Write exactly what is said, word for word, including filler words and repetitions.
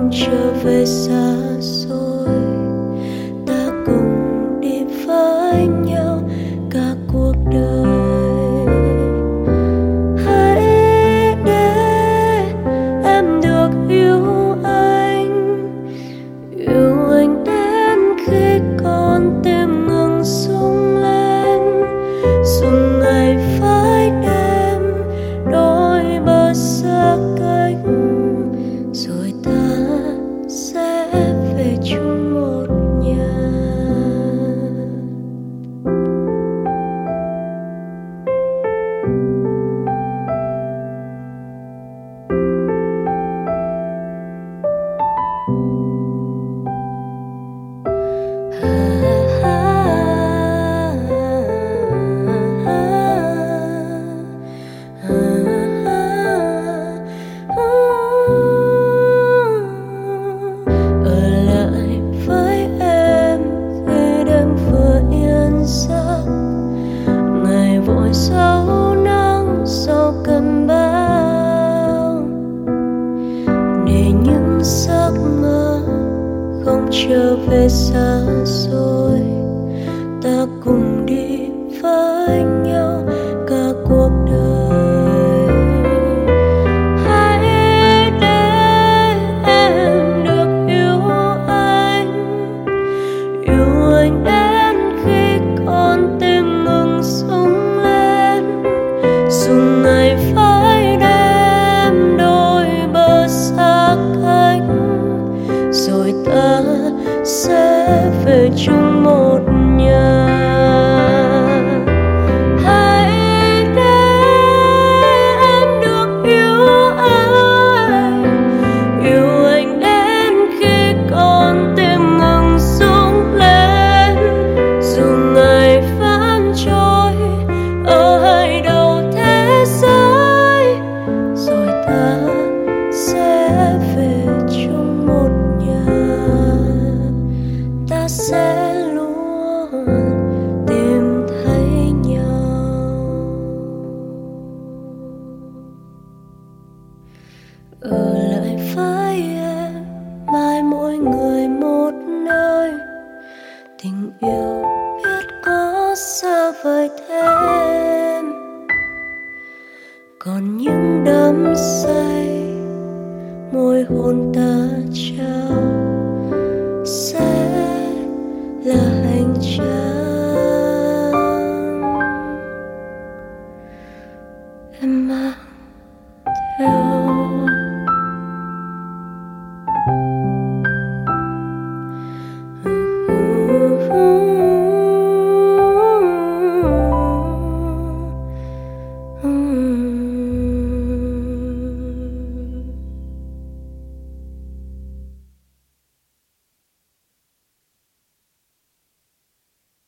không trở về xa xôi, ta cùng đi với nhau cả cuộc đời. Hãy để em được yêu anh, yêu anh đến khi con tim ngừng rung lên, dùng ngày phái đêm đôi bờ xa cách, rồi ta sẽ về chung một nhà. Vội sau nắng sau cơn bão, để những giấc mơ không trở về xa xôi, ta cùng đi với nhau cả cuộc đời. Hãy để em được yêu anh, yêu anh đến khi con tim ngừng rung, dùng ngày phái đêm đôi bờ xa cách, rồi ta sẽ về chung một nhà. Hãy để em được yêu anh, yêu anh đến khi con tim ngừng rung lên, dù ngày vẫn trôi ở hai đầu thế giới, rồi ta sẽ về chung một nhà. Ta sẽ luôn tìm thấy nhau. Ở lại với em mai mỗi người một nơi, tình yêu biết có xa vời thêm, còn những đắm say môi hôn ta trao sẽ là hành trang. Em mang